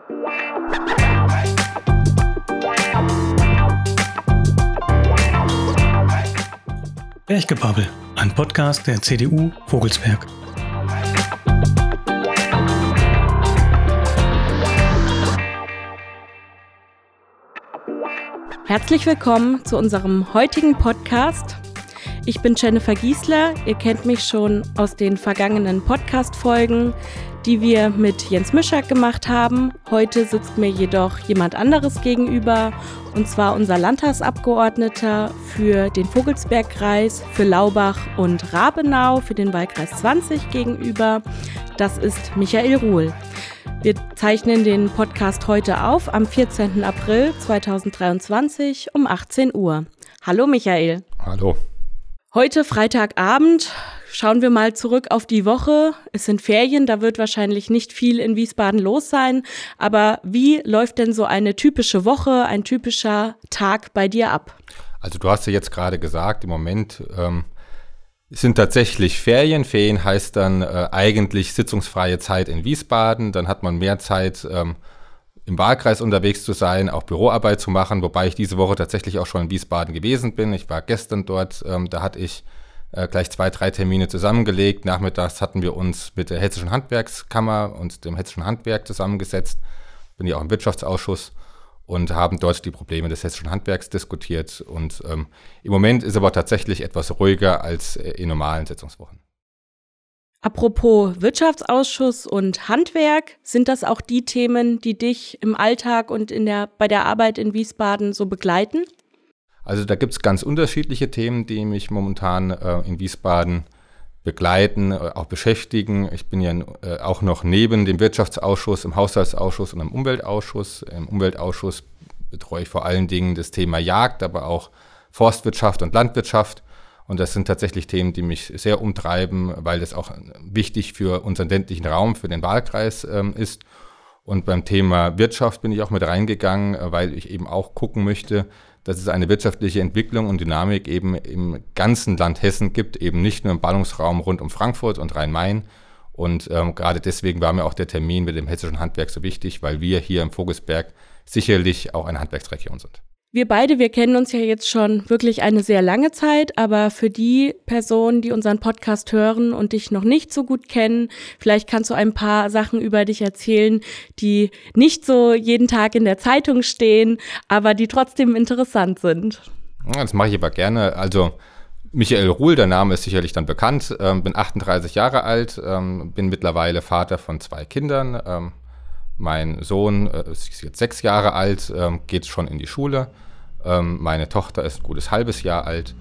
Berchgebabbel, ein Podcast der CDU Vogelsberg. Herzlich willkommen zu unserem heutigen Podcast. Ich bin Jennifer Giesler. Ihr kennt mich schon aus den vergangenen Podcast-Folgen, die wir mit Jens Mischak gemacht haben. Heute sitzt mir jedoch jemand anderes gegenüber, und zwar unser Landtagsabgeordneter für den Vogelsbergkreis, für Laubach und Rabenau, für den Wahlkreis 20 gegenüber. Das ist Michael Ruhl. Wir zeichnen den Podcast heute auf am 14. April 2023 um 18 Uhr. Hallo Michael. Hallo. Heute Freitagabend schauen wir mal zurück auf die Woche. Es sind Ferien, da wird wahrscheinlich nicht viel in Wiesbaden los sein. Aber wie läuft denn so eine typische Woche, ein typischer Tag bei dir ab? Also du hast ja jetzt gerade gesagt, im Moment sind tatsächlich Ferien. Ferien heißt dann eigentlich sitzungsfreie Zeit in Wiesbaden. Dann hat man mehr Zeit, im Wahlkreis unterwegs zu sein, auch Büroarbeit zu machen, wobei ich diese Woche tatsächlich auch schon in Wiesbaden gewesen bin. Ich war gestern dort, da hatte ich gleich 2-3 Termine zusammengelegt. Nachmittags hatten wir uns mit der Hessischen Handwerkskammer und dem Hessischen Handwerk zusammengesetzt. Bin ja auch im Wirtschaftsausschuss und haben dort die Probleme des hessischen Handwerks diskutiert. Und im Moment ist aber tatsächlich etwas ruhiger als in normalen Sitzungswochen. Apropos Wirtschaftsausschuss und Handwerk, sind das auch die Themen, die dich im Alltag und bei der Arbeit in Wiesbaden so begleiten? Also da gibt es ganz unterschiedliche Themen, die mich momentan in Wiesbaden begleiten, auch beschäftigen. Ich bin ja auch noch neben dem Wirtschaftsausschuss, im Haushaltsausschuss und im Umweltausschuss. Im Umweltausschuss betreue ich vor allen Dingen das Thema Jagd, aber auch Forstwirtschaft und Landwirtschaft. Und das sind tatsächlich Themen, die mich sehr umtreiben, weil das auch wichtig für unseren ländlichen Raum, für den Wahlkreis ist. Und beim Thema Wirtschaft bin ich auch mit reingegangen, weil ich eben auch gucken möchte, dass es eine wirtschaftliche Entwicklung und Dynamik eben im ganzen Land Hessen gibt, eben nicht nur im Ballungsraum rund um Frankfurt und Rhein-Main. Und gerade deswegen war mir auch der Termin mit dem hessischen Handwerk so wichtig, weil wir hier im Vogelsberg sicherlich auch eine Handwerksregion sind. Wir kennen uns ja jetzt schon wirklich eine sehr lange Zeit, aber für die Personen, die unseren Podcast hören und dich noch nicht so gut kennen, vielleicht kannst du ein paar Sachen über dich erzählen, die nicht so jeden Tag in der Zeitung stehen, aber die trotzdem interessant sind. Ja, das mache ich aber gerne. Also Michael Ruhl, der Name ist sicherlich dann bekannt, bin 38 Jahre alt, bin mittlerweile Vater von 2 Kindern. Mein Sohn ist jetzt 6 Jahre alt, geht schon in die Schule. Meine Tochter ist ein gutes halbes Jahr alt.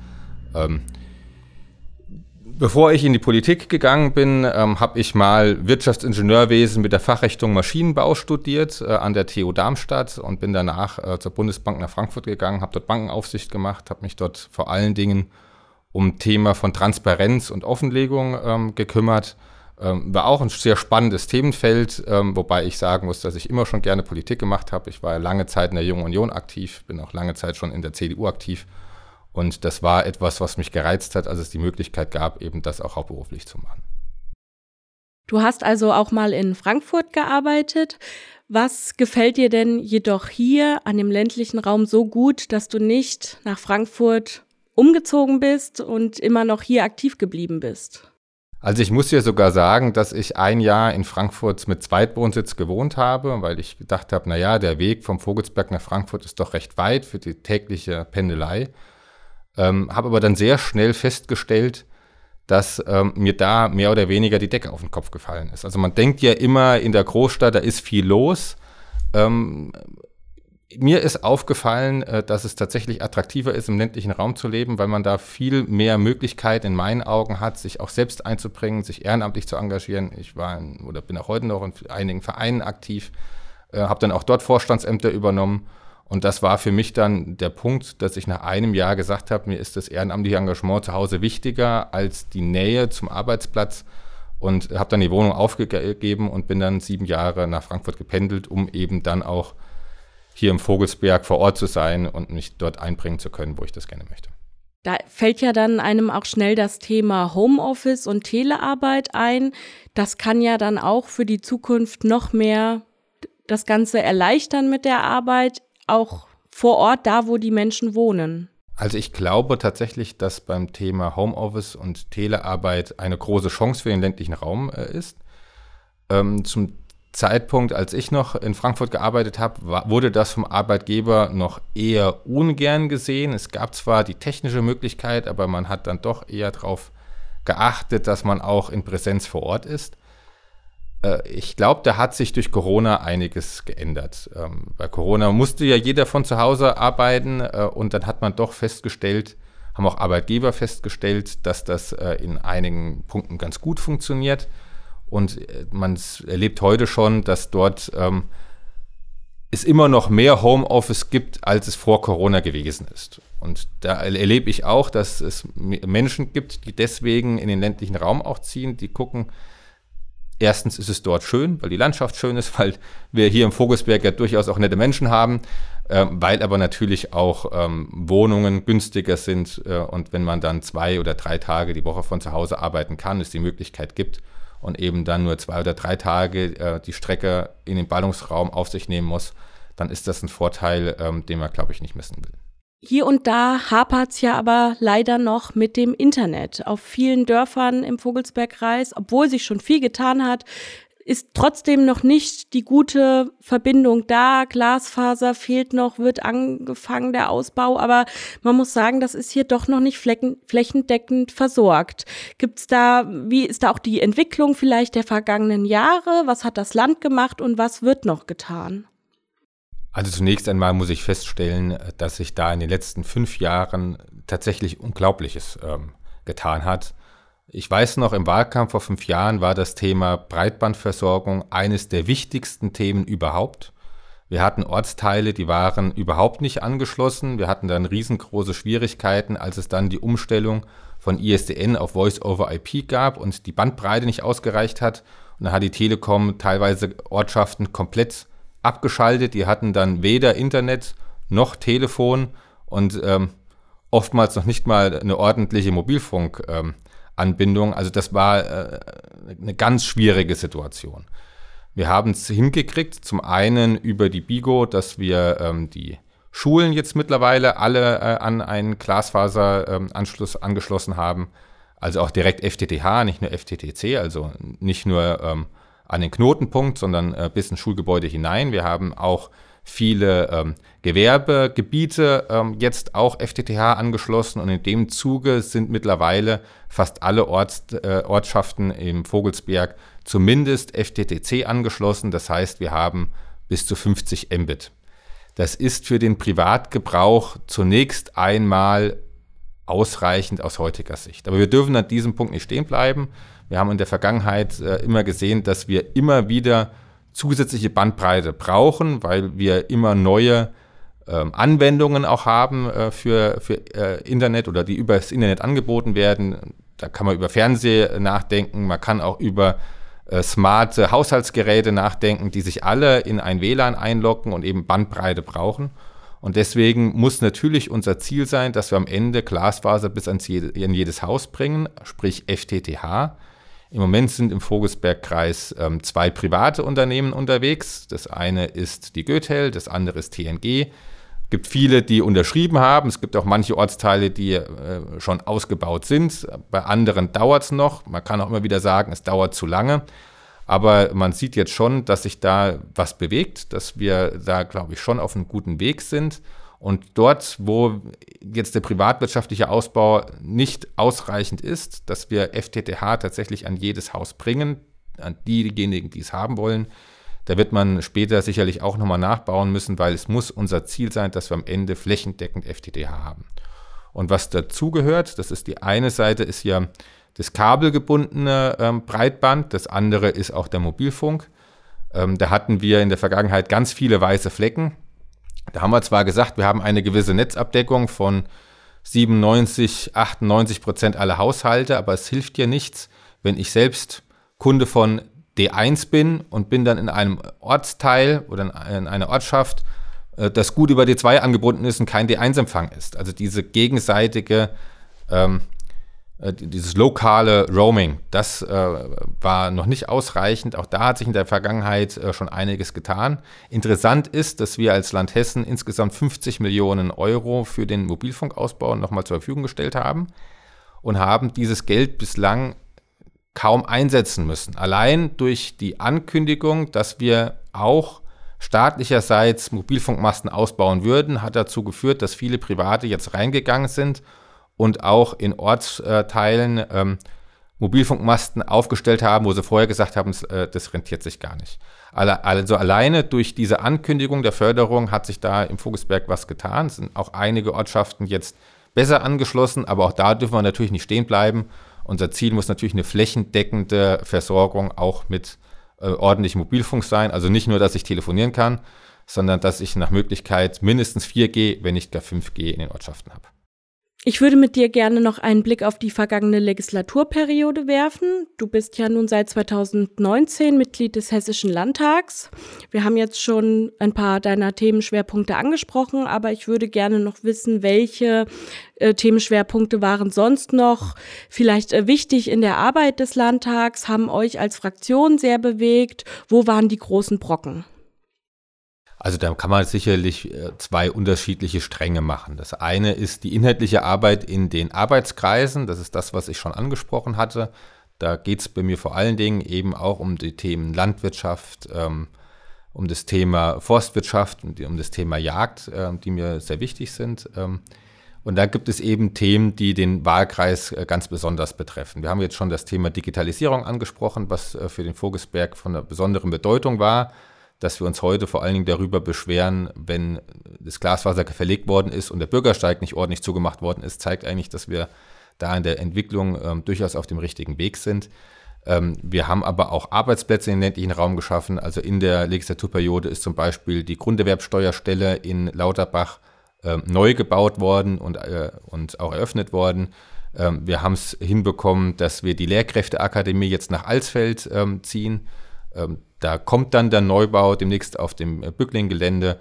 Bevor ich in die Politik gegangen bin, habe ich mal Wirtschaftsingenieurwesen mit der Fachrichtung Maschinenbau studiert an der TU Darmstadt und bin danach zur Bundesbank nach Frankfurt gegangen, habe dort Bankenaufsicht gemacht, habe mich dort vor allen Dingen um Thema von Transparenz und Offenlegung gekümmert. War auch ein sehr spannendes Themenfeld, wobei ich sagen muss, dass ich immer schon gerne Politik gemacht habe. Ich war ja lange Zeit in der Jungen Union aktiv, bin auch lange Zeit schon in der CDU aktiv. Und das war etwas, was mich gereizt hat, als es die Möglichkeit gab, eben das auch hauptberuflich zu machen. Du hast also auch mal in Frankfurt gearbeitet. Was gefällt dir denn jedoch hier an dem ländlichen Raum so gut, dass du nicht nach Frankfurt umgezogen bist und immer noch hier aktiv geblieben bist? Also ich muss dir sogar sagen, dass ich ein Jahr in Frankfurt mit Zweitwohnsitz gewohnt habe, weil ich gedacht habe, naja, der Weg vom Vogelsberg nach Frankfurt ist doch recht weit für die tägliche Pendelei. Habe aber dann sehr schnell festgestellt, dass mir da mehr oder weniger die Decke auf den Kopf gefallen ist. Also man denkt ja immer, in der Großstadt, da ist viel los. Mir ist aufgefallen, dass es tatsächlich attraktiver ist, im ländlichen Raum zu leben, weil man da viel mehr Möglichkeit in meinen Augen hat, sich auch selbst einzubringen, sich ehrenamtlich zu engagieren. Ich bin auch heute noch in einigen Vereinen aktiv, habe dann auch dort Vorstandsämter übernommen. Und das war für mich dann der Punkt, dass ich nach einem Jahr gesagt habe, mir ist das ehrenamtliche Engagement zu Hause wichtiger als die Nähe zum Arbeitsplatz. Und habe dann die Wohnung aufgegeben und bin dann 7 Jahre nach Frankfurt gependelt, um eben dann auch hier im Vogelsberg vor Ort zu sein und mich dort einbringen zu können, wo ich das gerne möchte. Da fällt ja dann einem auch schnell das Thema Homeoffice und Telearbeit ein. Das kann ja dann auch für die Zukunft noch mehr das Ganze erleichtern mit der Arbeit, auch vor Ort, da wo die Menschen wohnen? Also ich glaube tatsächlich, dass beim Thema Homeoffice und Telearbeit eine große Chance für den ländlichen Raum ist. Zum Zeitpunkt, als ich noch in Frankfurt gearbeitet habe, wurde das vom Arbeitgeber noch eher ungern gesehen. Es gab zwar die technische Möglichkeit, aber man hat dann doch eher darauf geachtet, dass man auch in Präsenz vor Ort ist. Ich glaube, da hat sich durch Corona einiges geändert. Bei Corona musste ja jeder von zu Hause arbeiten und dann hat man doch festgestellt, haben auch Arbeitgeber festgestellt, dass das in einigen Punkten ganz gut funktioniert. Und man erlebt heute schon, dass dort es immer noch mehr Homeoffice gibt, als es vor Corona gewesen ist. Und da erlebe ich auch, dass es Menschen gibt, die deswegen in den ländlichen Raum auch ziehen, die gucken, erstens ist es dort schön, weil die Landschaft schön ist, weil wir hier im Vogelsberg ja durchaus auch nette Menschen haben, weil aber natürlich auch Wohnungen günstiger sind und wenn man dann 2 oder 3 Tage die Woche von zu Hause arbeiten kann, es die Möglichkeit gibt und eben dann nur 2 oder 3 Tage die Strecke in den Ballungsraum auf sich nehmen muss, dann ist das ein Vorteil, den man, glaube ich, nicht missen will. Hier und da hapert's ja aber leider noch mit dem Internet. Auf vielen Dörfern im Vogelsbergkreis, obwohl sich schon viel getan hat, ist trotzdem noch nicht die gute Verbindung da. Glasfaser fehlt noch, wird angefangen, der Ausbau. Aber man muss sagen, das ist hier doch noch nicht flächendeckend versorgt. Wie ist da auch die Entwicklung vielleicht der vergangenen Jahre? Was hat das Land gemacht und was wird noch getan? Also zunächst einmal muss ich feststellen, dass sich da in den letzten 5 Jahren tatsächlich Unglaubliches getan hat. Ich weiß noch, im Wahlkampf vor 5 Jahren war das Thema Breitbandversorgung eines der wichtigsten Themen überhaupt. Wir hatten Ortsteile, die waren überhaupt nicht angeschlossen. Wir hatten dann riesengroße Schwierigkeiten, als es dann die Umstellung von ISDN auf Voice-over-IP gab und die Bandbreite nicht ausgereicht hat. Und da hat die Telekom teilweise Ortschaften komplett abgeschaltet, die hatten dann weder Internet noch Telefon und oftmals noch nicht mal eine ordentliche Mobilfunkanbindung. Also das war eine ganz schwierige Situation. Wir haben es hingekriegt, zum einen über die BIGO, dass wir die Schulen jetzt mittlerweile alle an einen Glasfaseranschluss angeschlossen haben, also auch direkt FTTH, nicht nur FTTC, also nicht nur an den Knotenpunkt, sondern bis ins Schulgebäude hinein. Wir haben auch viele Gewerbegebiete jetzt auch FTTH angeschlossen und in dem Zuge sind mittlerweile fast alle Ortschaften im Vogelsberg zumindest FTTC angeschlossen. Das heißt, wir haben bis zu 50 Mbit. Das ist für den Privatgebrauch zunächst einmal ausreichend aus heutiger Sicht. Aber wir dürfen an diesem Punkt nicht stehen bleiben. Wir haben in der Vergangenheit immer gesehen, dass wir immer wieder zusätzliche Bandbreite brauchen, weil wir immer neue Anwendungen auch haben für Internet oder die über das Internet angeboten werden. Da kann man über Fernsehen nachdenken, man kann auch über smarte Haushaltsgeräte nachdenken, die sich alle in ein WLAN einloggen und eben Bandbreite brauchen. Und deswegen muss natürlich unser Ziel sein, dass wir am Ende Glasfaser bis in jedes Haus bringen, sprich FTTH. Im Moment sind im Vogelsbergkreis 2 private Unternehmen unterwegs. Das eine ist die Goethel, das andere ist TNG. Es gibt viele, die unterschrieben haben. Es gibt auch manche Ortsteile, die schon ausgebaut sind. Bei anderen dauert es noch. Man kann auch immer wieder sagen, es dauert zu lange. Aber man sieht jetzt schon, dass sich da was bewegt, dass wir da, glaube ich, schon auf einem guten Weg sind. Und dort, wo jetzt der privatwirtschaftliche Ausbau nicht ausreichend ist, dass wir FTTH tatsächlich an jedes Haus bringen, an diejenigen, die es haben wollen, da wird man später sicherlich auch nochmal nachbauen müssen, weil es muss unser Ziel sein, dass wir am Ende flächendeckend FTTH haben. Und was dazugehört, das ist die eine Seite, ist ja das kabelgebundene Breitband, das andere ist auch der Mobilfunk. Da hatten wir in der Vergangenheit ganz viele weiße Flecken. Da haben wir zwar gesagt, wir haben eine gewisse Netzabdeckung von 97-98% aller Haushalte, aber es hilft ja nichts, wenn ich selbst Kunde von D1 bin und bin dann in einem Ortsteil oder in einer Ortschaft, das gut über D2 angebunden ist und kein D1-Empfang ist. Also diese gegenseitige dieses lokale Roaming, das war noch nicht ausreichend. Auch da hat sich in der Vergangenheit schon einiges getan. Interessant ist, dass wir als Land Hessen insgesamt 50 Millionen Euro für den Mobilfunkausbau nochmal zur Verfügung gestellt haben und haben dieses Geld bislang kaum einsetzen müssen. Allein durch die Ankündigung, dass wir auch staatlicherseits Mobilfunkmasten ausbauen würden, hat dazu geführt, dass viele Private jetzt reingegangen sind und auch in Ortsteilen Mobilfunkmasten aufgestellt haben, wo sie vorher gesagt haben, das rentiert sich gar nicht. Also alleine durch diese Ankündigung der Förderung hat sich da im Vogelsberg was getan. Es sind auch einige Ortschaften jetzt besser angeschlossen, aber auch da dürfen wir natürlich nicht stehen bleiben. Unser Ziel muss natürlich eine flächendeckende Versorgung auch mit ordentlichem Mobilfunk sein. Also nicht nur, dass ich telefonieren kann, sondern dass ich nach Möglichkeit mindestens 4G, wenn nicht gar 5G in den Ortschaften habe. Ich würde mit dir gerne noch einen Blick auf die vergangene Legislaturperiode werfen. Du bist ja nun seit 2019 Mitglied des Hessischen Landtags. Wir haben jetzt schon ein paar deiner Themenschwerpunkte angesprochen, aber ich würde gerne noch wissen, welche Themenschwerpunkte waren sonst noch vielleicht wichtig in der Arbeit des Landtags, haben euch als Fraktion sehr bewegt. Wo waren die großen Brocken? Also da kann man sicherlich zwei unterschiedliche Stränge machen. Das eine ist die inhaltliche Arbeit in den Arbeitskreisen. Das ist das, was ich schon angesprochen hatte. Da geht es bei mir vor allen Dingen eben auch um die Themen Landwirtschaft, um das Thema Forstwirtschaft und um das Thema Jagd, die mir sehr wichtig sind. Und da gibt es eben Themen, die den Wahlkreis ganz besonders betreffen. Wir haben jetzt schon das Thema Digitalisierung angesprochen, was für den Vogelsberg von einer besonderen Bedeutung war, dass wir uns heute vor allen Dingen darüber beschweren, wenn das Glasfaser verlegt worden ist und der Bürgersteig nicht ordentlich zugemacht worden ist, zeigt eigentlich, dass wir da in der Entwicklung durchaus auf dem richtigen Weg sind. Wir haben aber auch Arbeitsplätze im ländlichen Raum geschaffen. Also in der Legislaturperiode ist zum Beispiel die Grunderwerbsteuerstelle in Lauterbach neu gebaut worden und auch eröffnet worden. Wir haben es hinbekommen, dass wir die Lehrkräfteakademie jetzt nach Alsfeld ziehen. Da kommt dann der Neubau demnächst auf dem Bückling-Gelände,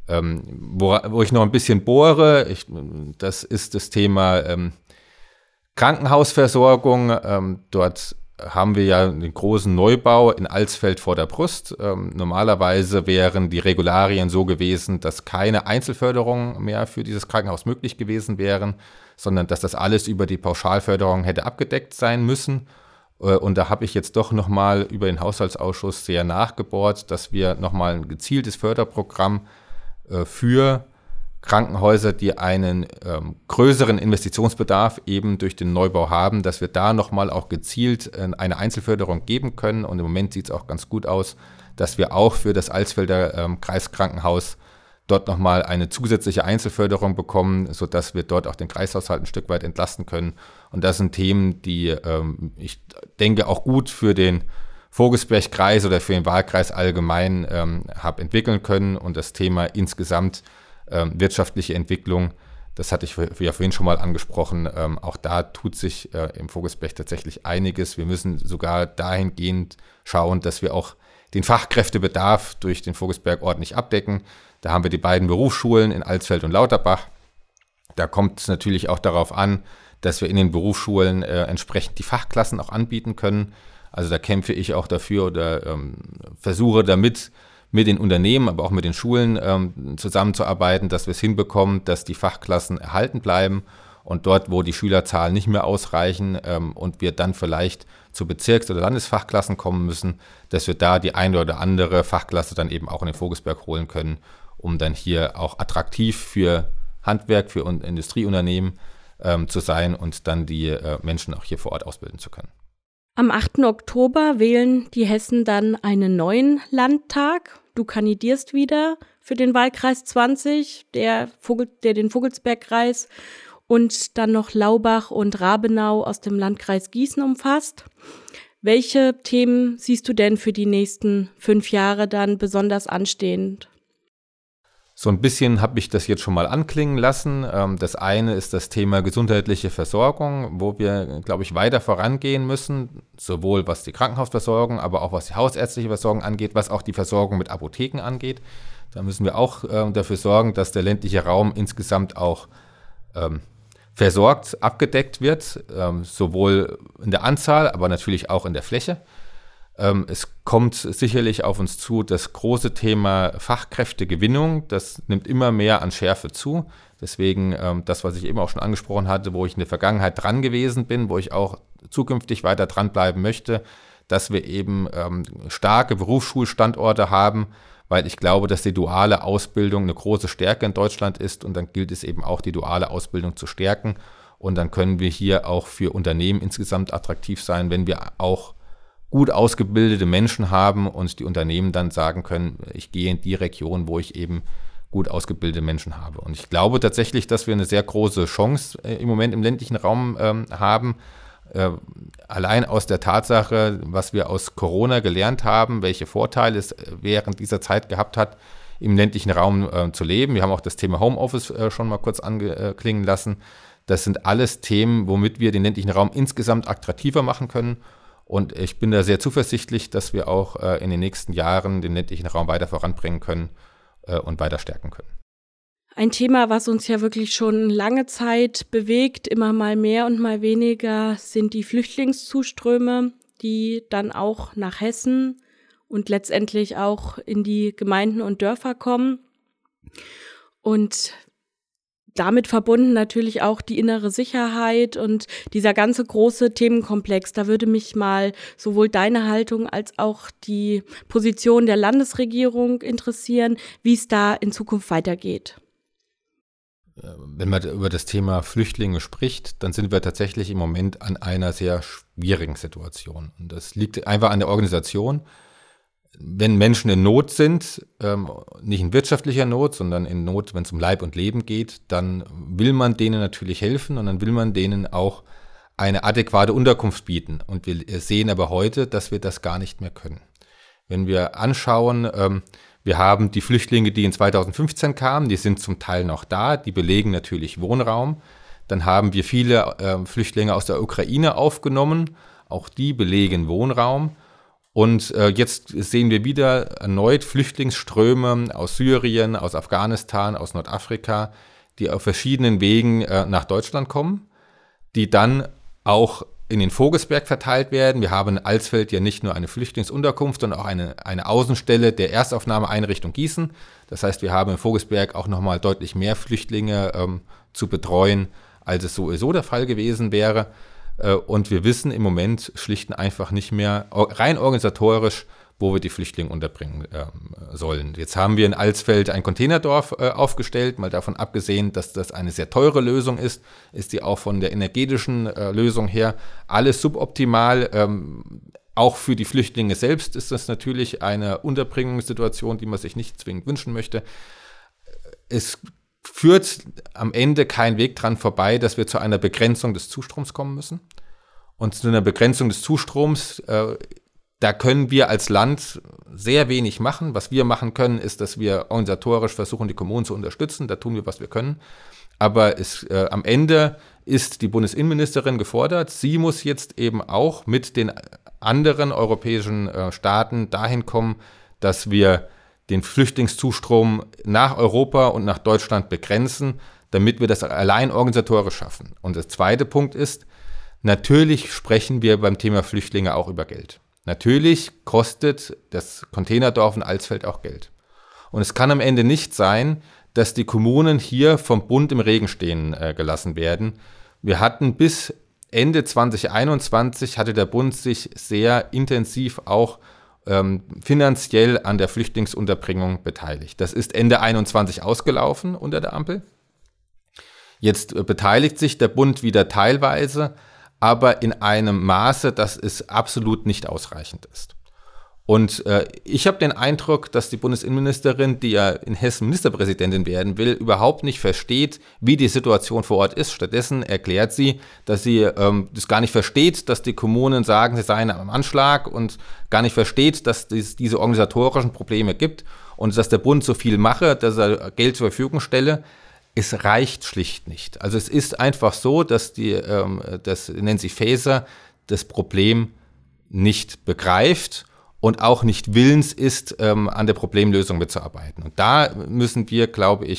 wo ich noch ein bisschen bohre. Das ist das Thema Krankenhausversorgung. Dort haben wir ja den großen Neubau in Alsfeld vor der Brust. Normalerweise wären die Regularien so gewesen, dass keine Einzelförderung mehr für dieses Krankenhaus möglich gewesen wären, sondern dass das alles über die Pauschalförderung hätte abgedeckt sein müssen. Und da habe ich jetzt doch nochmal über den Haushaltsausschuss sehr nachgebohrt, dass wir nochmal ein gezieltes Förderprogramm für Krankenhäuser, die einen größeren Investitionsbedarf eben durch den Neubau haben, dass wir da nochmal auch gezielt eine Einzelförderung geben können. Und im Moment sieht es auch ganz gut aus, dass wir auch für das Alsfelder Kreiskrankenhaus dort nochmal eine zusätzliche Einzelförderung bekommen, sodass wir dort auch den Kreishaushalt ein Stück weit entlasten können. Und das sind Themen, die ich denke auch gut für den Vogelsbergkreis oder für den Wahlkreis allgemein habe entwickeln können. Und das Thema insgesamt wirtschaftliche Entwicklung, das hatte ich ja vorhin schon mal angesprochen, auch da tut sich im Vogelsberg tatsächlich einiges. Wir müssen sogar dahingehend schauen, dass wir auch den Fachkräftebedarf durch den Vogelsberg ordentlich abdecken. Da haben wir die beiden Berufsschulen in Alsfeld und Lauterbach. Da kommt es natürlich auch darauf an, dass wir in den Berufsschulen entsprechend die Fachklassen auch anbieten können. Also da kämpfe ich auch dafür oder versuche damit mit den Unternehmen, aber auch mit den Schulen zusammenzuarbeiten, dass wir es hinbekommen, dass die Fachklassen erhalten bleiben und dort, wo die Schülerzahlen nicht mehr ausreichen und wir dann vielleicht zu Bezirks- oder Landesfachklassen kommen müssen, dass wir da die eine oder andere Fachklasse dann eben auch in den Vogelsberg holen können, um dann hier auch attraktiv für Handwerk, für Industrieunternehmen zu sein und dann die Menschen auch hier vor Ort ausbilden zu können. Am 8. Oktober wählen die Hessen dann einen neuen Landtag. Du kandidierst wieder für den Wahlkreis 20, der den Vogelsbergkreis und dann noch Laubach und Rabenau aus dem Landkreis Gießen umfasst. Welche Themen siehst du denn für die nächsten 5 Jahre dann besonders anstehend? So ein bisschen habe ich das jetzt schon mal anklingen lassen. Das eine ist das Thema gesundheitliche Versorgung, wo wir, glaube ich, weiter vorangehen müssen, sowohl was die Krankenhausversorgung, aber auch was die hausärztliche Versorgung angeht, was auch die Versorgung mit Apotheken angeht. Da müssen wir auch dafür sorgen, dass der ländliche Raum insgesamt auch versorgt, abgedeckt wird, sowohl in der Anzahl, aber natürlich auch in der Fläche. Es kommt sicherlich auf uns zu, das große Thema Fachkräftegewinnung, das nimmt immer mehr an Schärfe zu. Deswegen das, was ich eben auch schon angesprochen hatte, wo ich in der Vergangenheit dran gewesen bin, wo ich auch zukünftig weiter dranbleiben möchte, dass wir eben starke Berufsschulstandorte haben, weil ich glaube, dass die duale Ausbildung eine große Stärke in Deutschland ist und dann gilt es eben auch, die duale Ausbildung zu stärken und dann können wir hier auch für Unternehmen insgesamt attraktiv sein, wenn wir auch gut ausgebildete Menschen haben und die Unternehmen dann sagen können, ich gehe in die Region, wo ich eben gut ausgebildete Menschen habe. Und ich glaube tatsächlich, dass wir eine sehr große Chance im Moment im ländlichen Raum haben, allein aus der Tatsache, was wir aus Corona gelernt haben, welche Vorteile es während dieser Zeit gehabt hat, im ländlichen Raum zu leben. Wir haben auch das Thema Homeoffice schon mal kurz anklingen lassen. Das sind alles Themen, womit wir den ländlichen Raum insgesamt attraktiver machen können. Und ich bin da sehr zuversichtlich, dass wir auch in den nächsten Jahren den ländlichen Raum weiter voranbringen können und weiter stärken können. Ein Thema, was uns ja wirklich schon lange Zeit bewegt, immer mal mehr und mal weniger, sind die Flüchtlingszuströme, die dann auch nach Hessen und letztendlich auch in die Gemeinden und Dörfer kommen. Und damit verbunden natürlich auch die innere Sicherheit und dieser ganze große Themenkomplex. Da würde mich mal sowohl deine Haltung als auch die Position der Landesregierung interessieren, wie es da in Zukunft weitergeht. Wenn man über das Thema Flüchtlinge spricht, dann sind wir tatsächlich im Moment an einer sehr schwierigen Situation. Und das liegt einfach an der Organisation. Wenn Menschen in Not sind, nicht in wirtschaftlicher Not, sondern in Not, wenn es um Leib und Leben geht, dann will man denen natürlich helfen und dann will man denen auch eine adäquate Unterkunft bieten. Und wir sehen aber heute, dass wir das gar nicht mehr können. Wenn wir anschauen, wir haben die Flüchtlinge, die in 2015 kamen, die sind zum Teil noch da, die belegen natürlich Wohnraum. Dann haben wir viele Flüchtlinge aus der Ukraine aufgenommen, auch die belegen Wohnraum. Und jetzt sehen wir wieder erneut Flüchtlingsströme aus Syrien, aus Afghanistan, aus Nordafrika, die auf verschiedenen Wegen nach Deutschland kommen, die dann auch in den Vogelsberg verteilt werden. Wir haben in Alsfeld ja nicht nur eine Flüchtlingsunterkunft, sondern auch eine Außenstelle der Erstaufnahmeeinrichtung Gießen. Das heißt, wir haben in Vogelsberg auch nochmal deutlich mehr Flüchtlinge zu betreuen, als es sowieso der Fall gewesen wäre. Und wir wissen im Moment schlicht und einfach nicht mehr rein organisatorisch, wo wir die Flüchtlinge unterbringen sollen. Jetzt haben wir in Alsfeld ein Containerdorf aufgestellt, mal davon abgesehen, dass das eine sehr teure Lösung ist die auch von der energetischen Lösung her alles suboptimal. Auch für die Flüchtlinge selbst ist das natürlich eine Unterbringungssituation, die man sich nicht zwingend wünschen möchte. Es führt am Ende kein Weg dran vorbei, dass wir zu einer Begrenzung des Zustroms kommen müssen. Und zu einer Begrenzung des Zustroms, da können wir als Land sehr wenig machen. Was wir machen können, ist, dass wir organisatorisch versuchen, die Kommunen zu unterstützen. Da tun wir, was wir können. Aber am Ende ist die Bundesinnenministerin gefordert. Sie muss jetzt eben auch mit den anderen europäischen Staaten dahin kommen, dass wir den Flüchtlingszustrom nach Europa und nach Deutschland begrenzen, damit wir das allein organisatorisch schaffen. Und der zweite Punkt ist, natürlich sprechen wir beim Thema Flüchtlinge auch über Geld. Natürlich kostet das Containerdorf in Alsfeld auch Geld. Und es kann am Ende nicht sein, dass die Kommunen hier vom Bund im Regen stehen gelassen werden. Wir hatten bis Ende 2021 hatte der Bund sich sehr intensiv auch finanziell an der Flüchtlingsunterbringung beteiligt. Das ist Ende 2021 ausgelaufen unter der Ampel. Jetzt beteiligt sich der Bund wieder teilweise, aber in einem Maße, dass es absolut nicht ausreichend ist. Und ich habe den Eindruck, dass die Bundesinnenministerin, die ja in Hessen Ministerpräsidentin werden will, überhaupt nicht versteht, wie die Situation vor Ort ist. Stattdessen erklärt sie, dass sie das gar nicht versteht, dass die Kommunen sagen, sie seien am Anschlag und gar nicht versteht, dass es diese organisatorischen Probleme gibt und dass der Bund so viel mache, dass er Geld zur Verfügung stelle. Es reicht schlicht nicht. Also es ist einfach so, dass das Nancy Faeser das Problem nicht begreift und auch nicht willens ist, an der Problemlösung mitzuarbeiten. Und da müssen wir, glaube ich,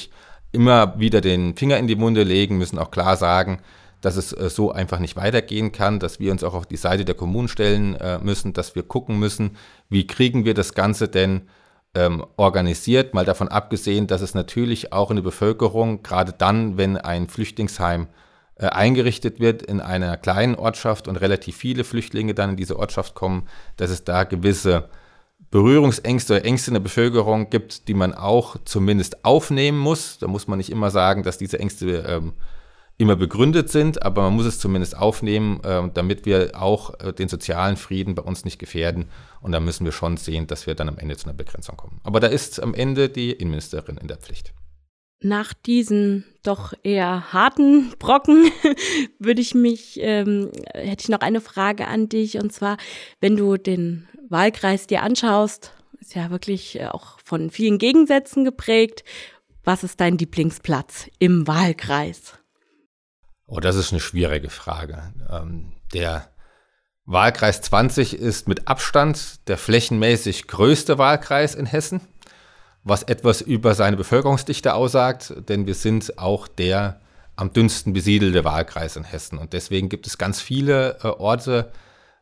immer wieder den Finger in die Wunde legen, müssen auch klar sagen, dass es so einfach nicht weitergehen kann, dass wir uns auch auf die Seite der Kommunen stellen müssen, dass wir gucken müssen, wie kriegen wir das Ganze denn organisiert, mal davon abgesehen, dass es natürlich auch in der Bevölkerung, gerade dann, wenn ein Flüchtlingsheim eingerichtet wird in einer kleinen Ortschaft und relativ viele Flüchtlinge dann in diese Ortschaft kommen, dass es da gewisse Berührungsängste oder Ängste in der Bevölkerung gibt, die man auch zumindest aufnehmen muss. Da muss man nicht immer sagen, dass diese Ängste immer begründet sind, aber man muss es zumindest aufnehmen, damit wir auch den sozialen Frieden bei uns nicht gefährden. Und da müssen wir schon sehen, dass wir dann am Ende zu einer Begrenzung kommen. Aber da ist am Ende die Innenministerin in der Pflicht. Nach diesen doch eher harten Brocken hätte ich noch eine Frage an dich. Und zwar, wenn du den Wahlkreis dir anschaust, ist ja wirklich auch von vielen Gegensätzen geprägt. Was ist dein Lieblingsplatz im Wahlkreis? Oh, das ist eine schwierige Frage. Der Wahlkreis 20 ist mit Abstand der flächenmäßig größte Wahlkreis in Hessen, was etwas über seine Bevölkerungsdichte aussagt, denn wir sind auch der am dünnsten besiedelte Wahlkreis in Hessen. Und deswegen gibt es ganz viele Orte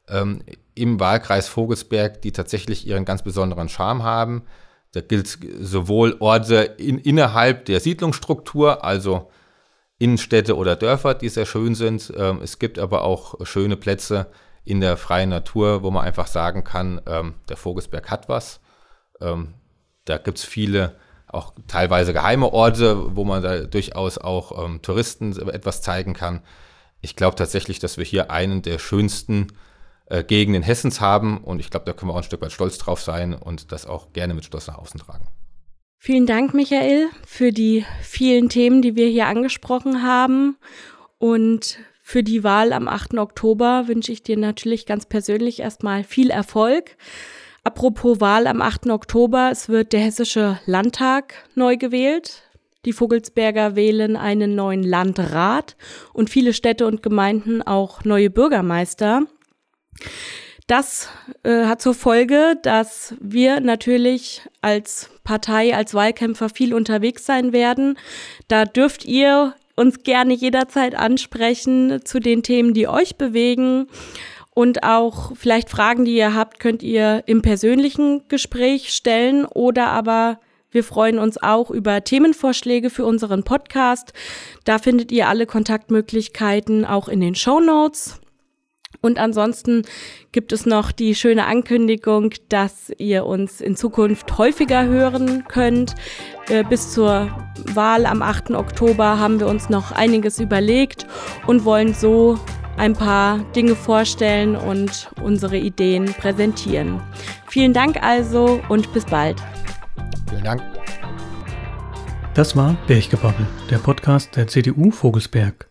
im Wahlkreis Vogelsberg, die tatsächlich ihren ganz besonderen Charme haben. Da gilt sowohl Orte innerhalb der Siedlungsstruktur, also Innenstädte oder Dörfer, die sehr schön sind. Es gibt aber auch schöne Plätze in der freien Natur, wo man einfach sagen kann, der Vogelsberg hat was. Da gibt es viele, auch teilweise geheime Orte, wo man da durchaus auch Touristen etwas zeigen kann. Ich glaube tatsächlich, dass wir hier einen der schönsten Gegenden Hessens haben und ich glaube, da können wir auch ein Stück weit stolz drauf sein und das auch gerne mit Stolz nach außen tragen. Vielen Dank, Michael, für die vielen Themen, die wir hier angesprochen haben. Und für die Wahl am 8. Oktober wünsche ich dir natürlich ganz persönlich erstmal viel Erfolg. Apropos Wahl am 8. Oktober, es wird der Hessische Landtag neu gewählt. Die Vogelsberger wählen einen neuen Landrat und viele Städte und Gemeinden auch neue Bürgermeister. Das hat zur Folge, dass wir natürlich als Partei, als Wahlkämpfer viel unterwegs sein werden. Da dürft ihr uns gerne jederzeit ansprechen zu den Themen, die euch bewegen. Und auch vielleicht Fragen, die ihr habt, könnt ihr im persönlichen Gespräch stellen oder aber wir freuen uns auch über Themenvorschläge für unseren Podcast. Da findet ihr alle Kontaktmöglichkeiten auch in den Shownotes. Und ansonsten gibt es noch die schöne Ankündigung, dass ihr uns in Zukunft häufiger hören könnt. Bis zur Wahl am 8. Oktober haben wir uns noch einiges überlegt und wollen so ein paar Dinge vorstellen und unsere Ideen präsentieren. Vielen Dank also und bis bald. Vielen Dank. Das war Berchgebabbel, der Podcast der CDU Vogelsberg.